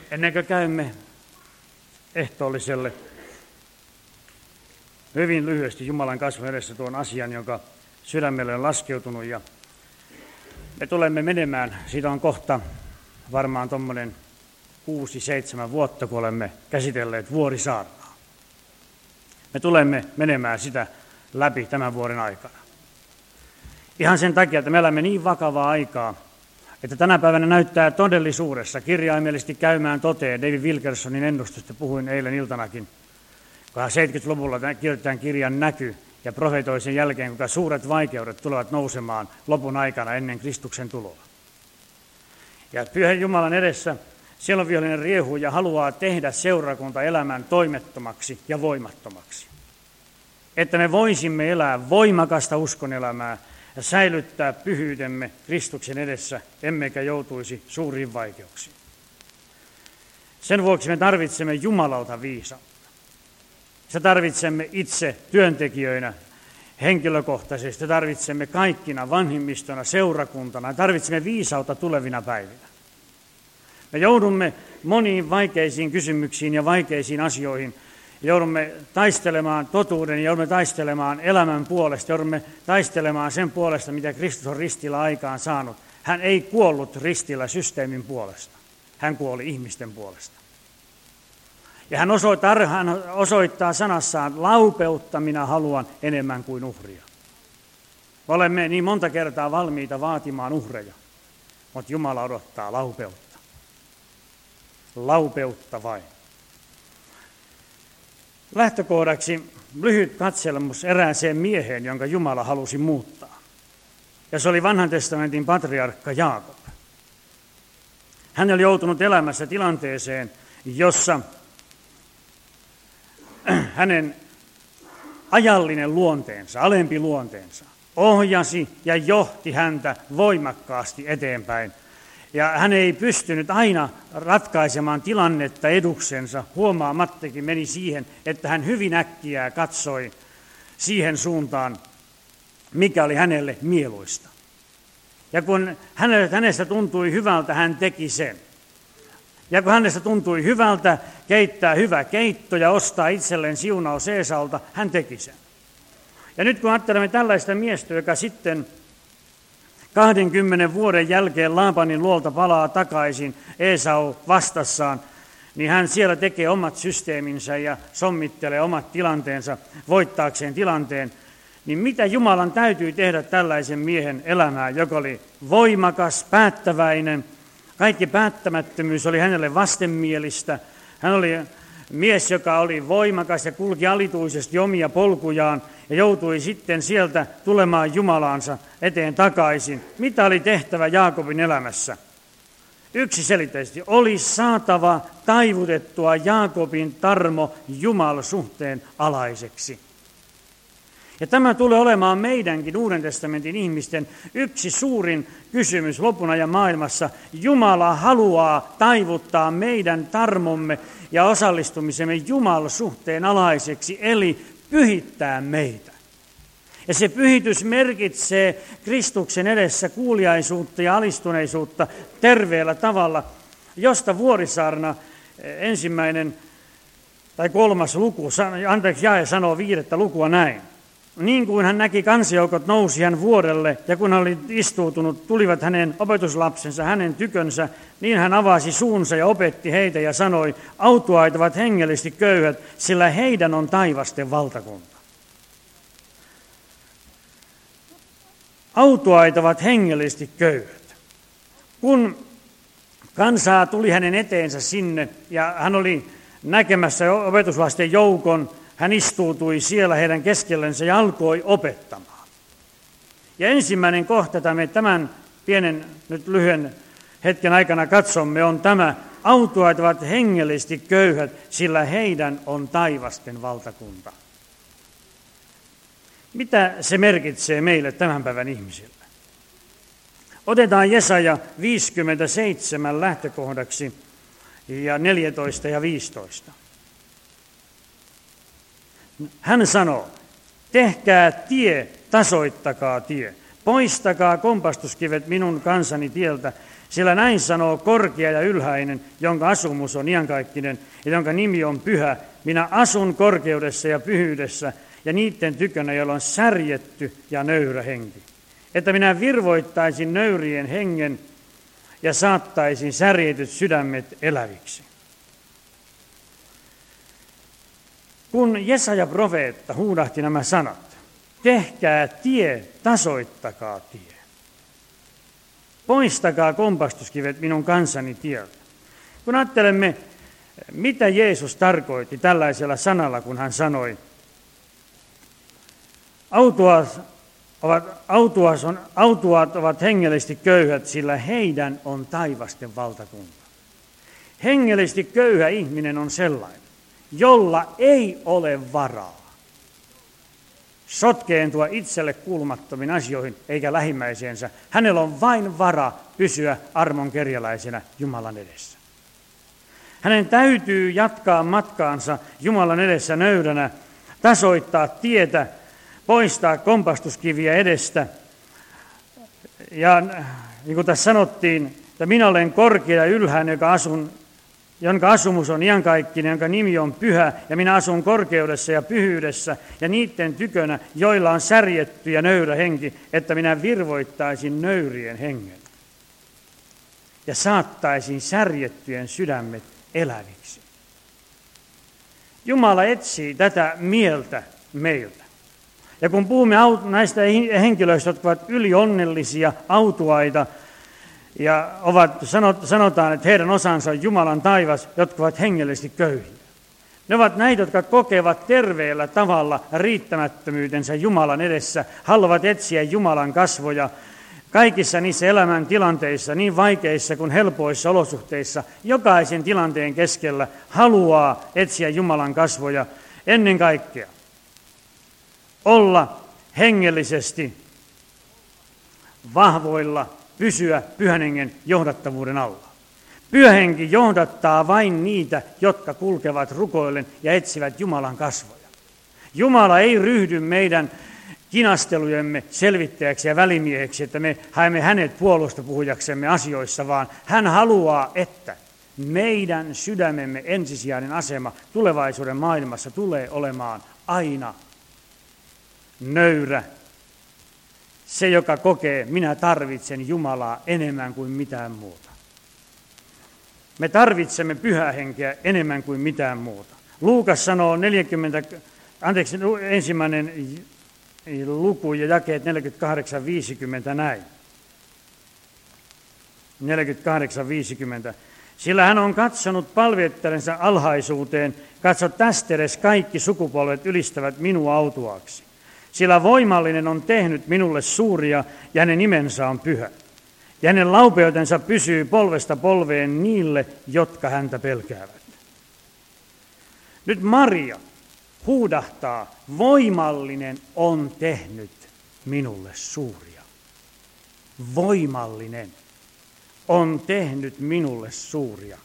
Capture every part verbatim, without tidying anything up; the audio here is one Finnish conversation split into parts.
Ennen kuin käymme ehtoolliselle, hyvin lyhyesti Jumalan kasvun edessä tuon asian, joka sydämelle on laskeutunut. Ja me tulemme menemään, siitä on kohta varmaan tuommoinen kuusi, seitsemän vuotta, kun olemme käsitelleet Vuorisaarnaa. Me tulemme menemään sitä läpi tämän vuoden aikana. Ihan sen takia, että me elämme niin vakavaa aikaa, että tänä päivänä näyttää todellisuudessa kirjaimellisesti käymään toteen. David Wilkersonin ennustusta puhuin eilen iltanakin, kun seitsemänkymmentäluvulla kirjoitetaan kirjan Näky ja profetoi sen jälkeen, kuinka suuret vaikeudet tulevat nousemaan lopun aikana ennen Kristuksen tuloa. Ja Pyhän Jumalan edessä sielunvihollinen riehuu ja haluaa tehdä seurakunta elämän toimettomaksi ja voimattomaksi. Että me voisimme elää voimakasta uskonelämää ja säilyttää pyhyytemme Kristuksen edessä, emmekä joutuisi suuriin vaikeuksiin. Sen vuoksi me tarvitsemme Jumalalta viisautta. Se tarvitsemme itse työntekijöinä, henkilökohtaisesti, tarvitsemme kaikkina vanhimmistona, seurakuntana, tarvitsemme viisautta tulevina päivinä. Me joudumme moniin vaikeisiin kysymyksiin ja vaikeisiin asioihin. Joudumme taistelemaan totuuden, joudumme taistelemaan elämän puolesta, joudumme taistelemaan sen puolesta, mitä Kristus on ristillä aikaan saanut. Hän ei kuollut ristillä systeemin puolesta, hän kuoli ihmisten puolesta. Ja hän osoittaa, hän osoittaa sanassaan, laupeutta minä haluan enemmän kuin uhria. Me olemme niin monta kertaa valmiita vaatimaan uhreja, mutta Jumala odottaa laupeutta. Laupeutta vain. Lähtökohdaksi lyhyt katselmus erääseen mieheen, jonka Jumala halusi muuttaa. Ja se oli vanhan testamentin patriarkka Jaakob. Hän oli joutunut elämässä tilanteeseen, jossa hänen ajallinen luonteensa, alempi luonteensa, ohjasi ja johti häntä voimakkaasti eteenpäin. Ja hän ei pystynyt aina ratkaisemaan tilannetta eduksensa. Huomaamattakin meni siihen, että hän hyvin äkkiä katsoi siihen suuntaan, mikä oli hänelle mieluista. Ja kun hänestä tuntui hyvältä, hän teki sen. Ja kun hänestä tuntui hyvältä keittää hyvä keitto ja ostaa itselleen siunaus Eesaulta, hän teki sen. Ja nyt kun ajattelemme tällaista miestä, joka sitten kahdenkymmenen vuoden jälkeen Laabanin luolta palaa takaisin Eesau vastassaan, niin hän siellä tekee omat systeeminsä ja sommittelee omat tilanteensa voittaakseen tilanteen. Niin mitä Jumalan täytyy tehdä tällaisen miehen elämään, joka oli voimakas, päättäväinen, kaikki päättämättömyys oli hänelle vastenmielistä. Hän oli mies, joka oli voimakas ja kulki alituisesti omia polkujaan ja joutui sitten sieltä tulemaan Jumalaansa eteen takaisin. Mitä oli tehtävä Jaakobin elämässä? Yksiselitteisesti oli saatava taivutettua Jaakobin tarmo Jumalasuhteen alaiseksi. Ja tämä tulee olemaan meidänkin Uuden testamentin ihmisten yksi suurin kysymys lopun ajan maailmassa. Jumala haluaa taivuttaa meidän tarmomme ja osallistumisemme Jumalasuhteen alaiseksi, eli pyhittää meitä. Ja se pyhitys merkitsee Kristuksen edessä kuuliaisuutta ja alistuneisuutta terveellä tavalla, josta Vuorisaarna ensimmäinen tai kolmas luku, anteeksi jae sanoo viidettä lukua näin. Niin kuin hän näki kansajoukot nousi hän vuorelle, ja kun hän oli istuutunut, tulivat hänen opetuslapsensa hänen tykönsä, niin hän avasi suunsa ja opetti heitä ja sanoi, autuaitavat hengellisesti köyhät, sillä heidän on taivasten valtakunta. Autuaitavat hengellisesti köyhät. Kun kansaa tuli hänen eteensä sinne, ja hän oli näkemässä opetuslasten joukon, hän istuutui siellä heidän keskellensä ja alkoi opettamaan. Ja ensimmäinen kohta, jota me tämän pienen, nyt lyhyen hetken aikana katsomme, on tämä, autuaitavat hengellisesti köyhät, sillä heidän on taivasten valtakunta. Mitä se merkitsee meille tämän päivän ihmisille? Otetaan Jesaja viisikymmentäseitsemän lähtökohdaksi ja neljätoista ja viisitoista. Hän sanoo, tehkää tie, tasoittakaa tie, Poistakaa kompastuskivet minun kansani tieltä, sillä näin sanoo korkea ja ylhäinen, jonka asumus on iankaikkinen ja jonka nimi on pyhä. Minä asun korkeudessa ja pyhyydessä ja niiden tykönä, joilla on särjetty ja nöyrä henki. Että minä virvoittaisin nöyrien hengen ja saattaisin särjetyt sydämet eläviksi. Kun Jesaja profeetta huudahti nämä sanat, tehkää tie, tasoittakaa tie. Poistakaa kompastuskivet minun kansani tieltä. Kun ajattelemme, mitä Jeesus tarkoitti tällaisella sanalla, kun hän sanoi, autuaat ovat, autuas on, autuaat ovat hengellisesti köyhät, sillä heidän on taivasten valtakunta. Hengellisesti köyhä ihminen on sellainen, jolla ei ole varaa sotkeentua itselle kuulumattomiin asioihin eikä lähimmäiseensä. Hänellä on vain vara pysyä armon kerjäläisenä Jumalan edessä. Hänen täytyy jatkaa matkaansa Jumalan edessä nöyränä, tasoittaa tietä, poistaa kompastuskiviä edestä. Ja niin kuin tässä sanottiin, että minä olen korkea ja ylhäinen, joka asun, jonka asumus on iankaikkinen, jonka nimi on pyhä, ja minä asun korkeudessa ja pyhyydessä, ja niiden tykönä, joilla on särjetty ja nöyrä henki, että minä virvoittaisin nöyrien hengen ja saattaisin särjettyjen sydämet eläviksi. Jumala etsii tätä mieltä meiltä. Ja kun puhumme näistä henkilöistä, jotka ovat ylionnellisia, autuaita, ja ovat, sanotaan, että heidän osansa on Jumalan taivas, jotka ovat hengellisesti köyhiä. Ne ovat näitä, jotka kokevat terveellä tavalla riittämättömyytensä Jumalan edessä, haluavat etsiä Jumalan kasvoja kaikissa niissä elämän tilanteissa, niin vaikeissa kuin helpoissa olosuhteissa. Jokaisen tilanteen keskellä haluaa etsiä Jumalan kasvoja ennen kaikkea. Olla hengellisesti vahvoilla, pysyä Pyhän Hengen johdattavuuden alla. Pyhä Henki johdattaa vain niitä, jotka kulkevat rukoillen ja etsivät Jumalan kasvoja. Jumala ei ryhdy meidän kinastelujemme selvittäjäksi ja välimieheksi, että me haemme hänet puolusta puhujaksemme asioissa, vaan hän haluaa, että meidän sydämemme ensisijainen asema tulevaisuuden maailmassa tulee olemaan aina nöyrä. Se, joka kokee, minä tarvitsen Jumalaa enemmän kuin mitään muuta. Me tarvitsemme Pyhää Henkeä enemmän kuin mitään muuta. Luukas sanoo neljäkymmentä, anteeksi, ensimmäinen luku ja jakeet neljäkymmentäkahdeksan viisikymmentä näin. neljäkymmentäkahdeksan viisikymmentä. Sillä hän on katsonut palvelijoidensa alhaisuuteen, katso tästä edes kaikki sukupolvet ylistävät minua autuaaksi. Sillä voimallinen on tehnyt minulle suuria, ja hänen nimensä on pyhä. Ja hänen laupeutensa pysyy polvesta polveen niille, jotka häntä pelkäävät. Nyt Maria huudahtaa, voimallinen on tehnyt minulle suuria. Voimallinen on tehnyt minulle suuria.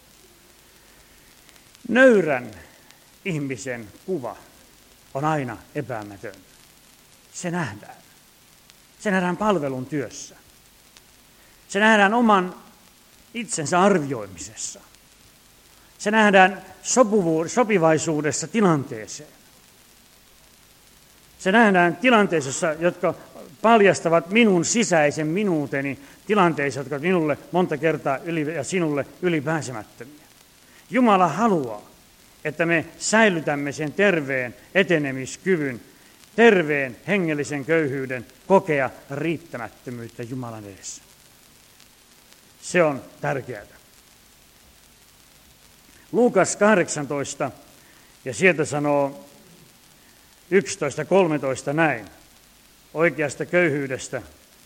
Nöyrän ihmisen kuva on aina epäämätön. Se nähdään. Se nähdään palvelun työssä. Se nähdään oman itsensä arvioimisessa. Se nähdään sopivaisuudessa tilanteeseen. Se nähdään tilanteissa, jotka paljastavat minun sisäisen minuuteni, tilanteissa, jotka ovat minulle monta kertaa yli, ja sinulle ylipääsemättömiä. Jumala haluaa, että me säilytämme sen terveen etenemiskyvyn, terveen hengellisen köyhyyden, kokea riittämättömyyttä Jumalan edessä. Se on tärkeää. Luukas kahdeksantoista, ja sieltä sanoo yksitoista kolmetoista näin, oikeasta köyhyydestä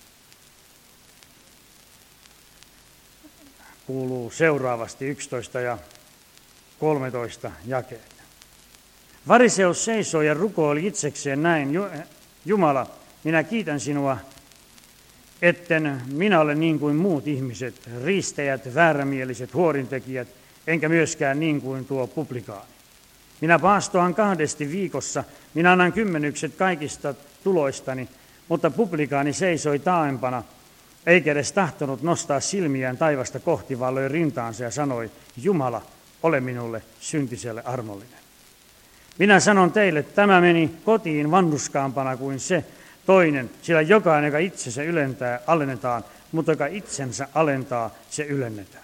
kuuluu seuraavasti yksitoista ja kolmetoista jakeet. Variseus seisoi ja rukoili itsekseen näin, Jumala, minä kiitän sinua, etten minä ole niin kuin muut ihmiset, riistäjät, väärämieliset, huorintekijät, enkä myöskään niin kuin tuo publikaani. Minä paastoan kahdesti viikossa, minä annan kymmenykset kaikista tuloistani, Mutta publikaani seisoi taaempana, eikä edes tahtonut nostaa silmiään taivasta kohti, vaan löi rintaansa ja sanoi, Jumala, ole minulle syntiselle armollinen. Minä sanon teille, että tämä meni kotiin vanhuskaampana kuin se toinen, sillä jokainen, joka itsensä ylentää, alennetaan, mutta joka itsensä alentaa, se ylennetään.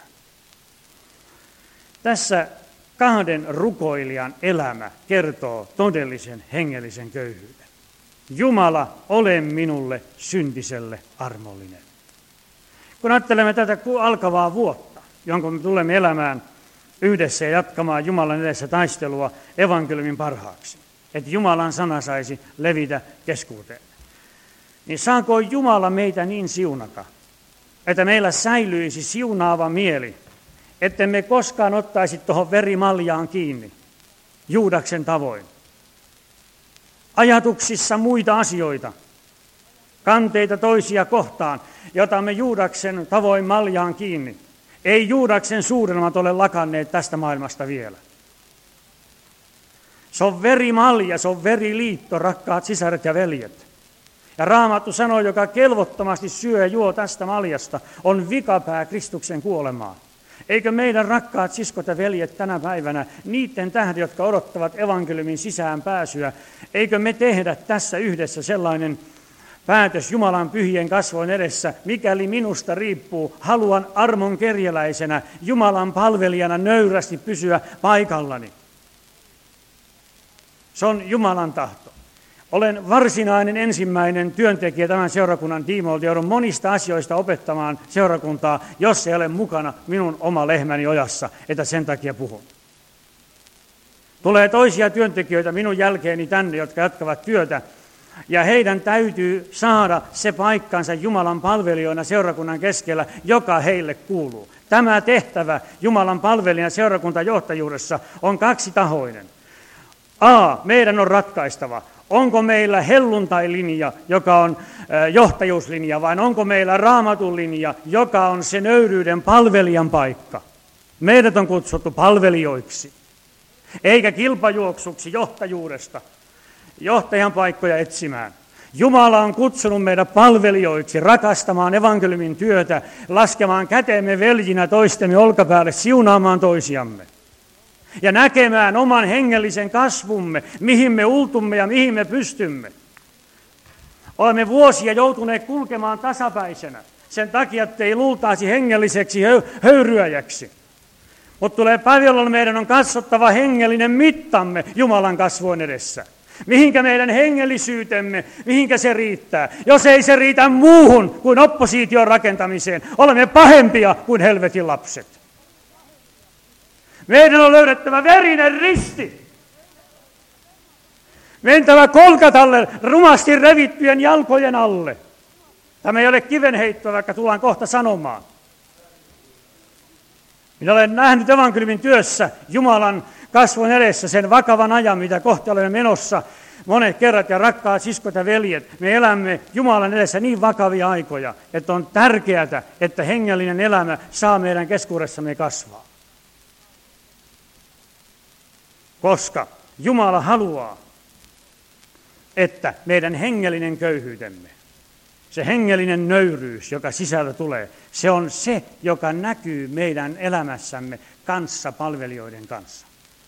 Tässä kahden rukoilijan elämä kertoo todellisen hengellisen köyhyyden. Jumala, ole minulle syntiselle armollinen. Kun ajattelemme tätä alkavaa vuotta, jonka me tulemme elämään yhdessä ja jatkamaan Jumalan edessä taistelua evankeliumin parhaaksi, että Jumalan sana saisi levitä keskuuteen, niin saako Jumala meitä niin siunata, että meillä säilyisi siunaava mieli, että me koskaan ottaisi tuohon verimaljaan kiinni Juudaksen tavoin. Ajatuksissa muita asioita, kanteita toisia kohtaan, jota me Juudaksen tavoin maljaan kiinni. Ei Juudaksen suurelmat ole lakanneet tästä maailmasta vielä. Se on verimalja, se on veriliitto, rakkaat sisaret ja veljet. Ja Raamattu sanoo, joka kelvottomasti syö ja juo tästä maljasta, on vikapää Kristuksen kuolemaan. Eikö meidän rakkaat siskot ja veljet tänä päivänä, niiden tähden, jotka odottavat evankeliumin sisään pääsyä, eikö me tehdä tässä yhdessä sellainen päätös Jumalan pyhien kasvojen edessä, mikäli minusta riippuu, haluan armon kerjäläisenä, Jumalan palvelijana nöyrästi pysyä paikallani. Se on Jumalan tahto. Olen varsinainen ensimmäinen työntekijä tämän seurakunnan tiimoilta, joudun monista asioista opettamaan seurakuntaa, jos ei ole mukana minun oma lehmäni ojassa, että sen takia puhun. Tulee toisia työntekijöitä minun jälkeeni tänne, jotka jatkavat työtä, ja heidän täytyy saada se paikkansa Jumalan palvelijoina seurakunnan keskellä, joka heille kuuluu. Tämä tehtävä Jumalan palvelijana seurakuntajohtajuudessa on kaksitahoinen. A, meidän on ratkaistava, onko meillä helluntailinja, joka on johtajuuslinja, vai onko meillä Raamatun linja, joka on se nöyryyden palvelijan paikka. Meidät on kutsuttu palvelijoiksi, eikä kilpajuoksuksi johtajuudesta, johtajan paikkoja etsimään. Jumala on kutsunut meidät palvelijoiksi, rakastamaan evankeliumin työtä, laskemaan käteemme veljinä toistemme olkapäälle, siunaamaan toisiamme. Ja näkemään oman hengellisen kasvumme, mihin me ultumme ja mihin me pystymme. Olemme vuosia joutuneet kulkemaan tasapäisenä, sen takia, ettei luultaisi hengelliseksi höyryäjäksi. Mutta tulee päivä, jolloin meidän on katsottava hengellinen mittamme Jumalan kasvojen edessä. Mihinkä meidän hengellisyytemme, mihinkä se riittää. Jos ei se riitä muuhun kuin opposition rakentamiseen, olemme pahempia kuin helvetin lapset. Meidän on löydettävä verinen risti. Mentävä Kolkatalle rumasti revittyjen jalkojen alle. Tämä ei ole kivenheittoa, vaikka tullaan kohta sanomaan. Minä olen nähnyt evankeliumin työssä Jumalan kasvon edessä sen vakavan ajan, mitä kohti olemme menossa. Monet kerrat ja rakkaat siskot ja veljet, me elämme Jumalan edessä niin vakavia aikoja, että on tärkeää, että hengellinen elämä saa meidän keskuudessamme kasvaa. Koska Jumala haluaa, että meidän hengellinen köyhyytemme, se hengellinen nöyryys, joka sisältä tulee, se on se, joka näkyy meidän elämässämme kanssa palvelijoiden kanssa.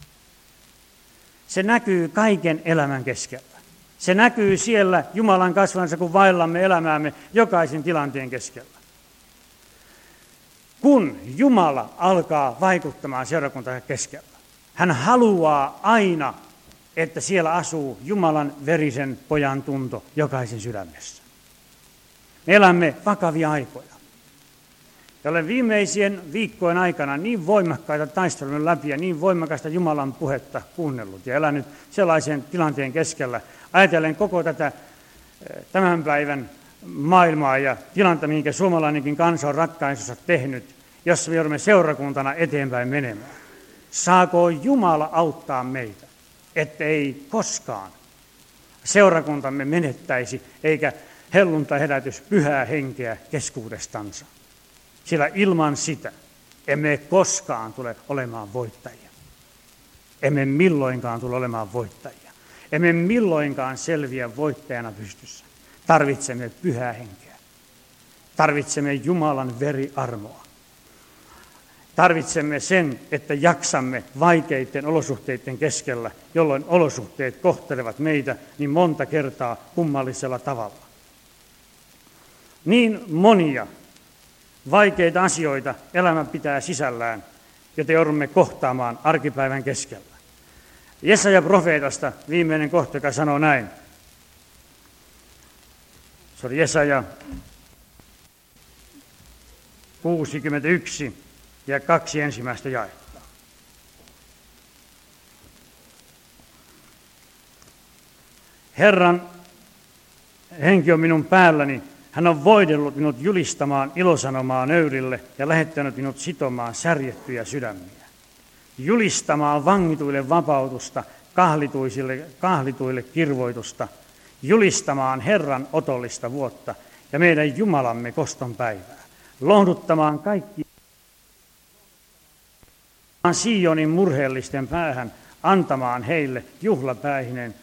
Se näkyy kaiken elämän keskellä. Se näkyy siellä Jumalan kasvansa, kun vaellamme elämäämme jokaisen tilanteen keskellä. Kun Jumala alkaa vaikuttamaan seurakuntaan keskellä, hän haluaa aina, että siellä asuu Jumalan verisen pojan tunto jokaisen sydämessä. Me elämme vakavia aikoja. Ja olen viimeisien viikkojen aikana niin voimakkaita taisteluja läpi ja niin voimakasta Jumalan puhetta kuunnellut ja elänyt sellaisen tilanteen keskellä. Ajatellen koko tätä tämän päivän maailmaa ja tilannetta, minkä suomalainenkin kansa on ratkaisunsa tehnyt, jossa me joudumme seurakuntana eteenpäin menemään. Saako Jumala auttaa meitä, ettei koskaan seurakuntamme menettäisi eikä helluntaherätys pyhää henkeä keskuudestansa. Sillä ilman sitä emme koskaan tule olemaan voittajia. Emme milloinkaan tule olemaan voittajia. Emme milloinkaan selviä voittajana pystyssä. Tarvitsemme pyhää henkeä. Tarvitsemme Jumalan veriarmoa. Tarvitsemme sen, että jaksamme vaikeiden olosuhteiden keskellä, jolloin olosuhteet kohtelevat meitä niin monta kertaa kummallisella tavalla. Niin monia vaikeita asioita elämä pitää sisällään, joita joudumme kohtaamaan arkipäivän keskellä. Jesaja profeetasta viimeinen kohta, joka sanoo näin. Se oli Jesaja kuusikymmentäyksi ja kaksi ensimmäistä jaetta. Herran henki on minun päälläni. Hän on voidellut minut julistamaan ilosanomaa nöyrille ja lähettänyt minut sitomaan särjettyjä sydämiä. Julistamaan vangituille vapautusta, kahlituisille, kahlituille kirvoitusta, julistamaan Herran otollista vuotta ja meidän Jumalamme koston päivää, lohduttamaan kaikki Sionin murheellisten päähän, antamaan heille juhlapäihinen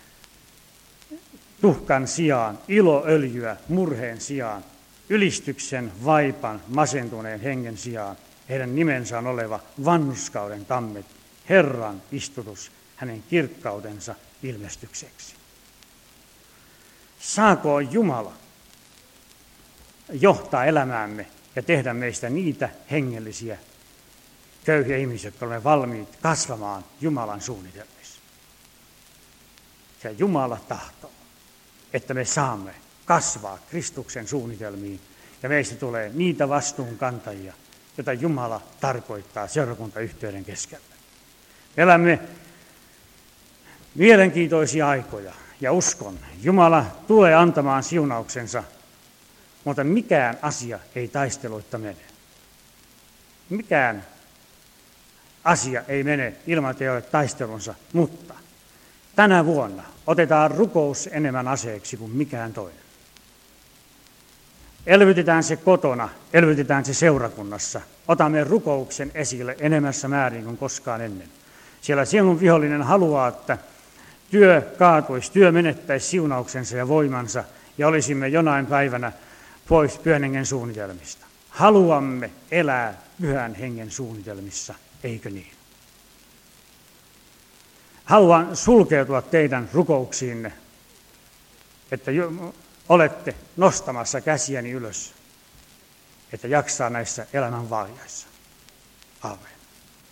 tuhkan sijaan, iloöljyä murheen sijaan, ylistyksen vaipan masentuneen hengen sijaan. Heidän nimensä on oleva vanhurskauden tammet, Herran istutus hänen kirkkautensa ilmestykseksi. Saakoon Jumala johtaa elämäämme ja tehdä meistä niitä hengellisiä köyhiä ihmisiä, jotka olemme valmiit kasvamaan Jumalan suunnitelmissa. Ja Jumala tahtoo, että me saamme kasvaa Kristuksen suunnitelmiin ja meistä tulee niitä vastuunkantajia, jota Jumala tarkoittaa seurakuntayhteyden keskellä. Me elämme mielenkiintoisia aikoja ja uskon, Jumala tulee antamaan siunauksensa, mutta mikään asia ei taisteluitta mene. Mikään asia ei mene ilman, että ei ole taistelunsa, mutta tänä vuonna otetaan rukous enemmän aseeksi kuin mikään toinen. Elvytetään se kotona, elvytetään se seurakunnassa. Otamme rukouksen esille enemmässä määrin kuin koskaan ennen. Siellä sielun vihollinen haluaa, että työ kaatuisi, työ menettäisi siunauksensa ja voimansa ja olisimme jonain päivänä pois pyhän hengen suunnitelmista. Haluamme elää pyhän hengen suunnitelmissa, eikö niin? Haluan sulkeutua teidän rukouksiinne, että olette nostamassa käsiäni ylös, että jaksaa näissä elämän vaiheissa. Aamen.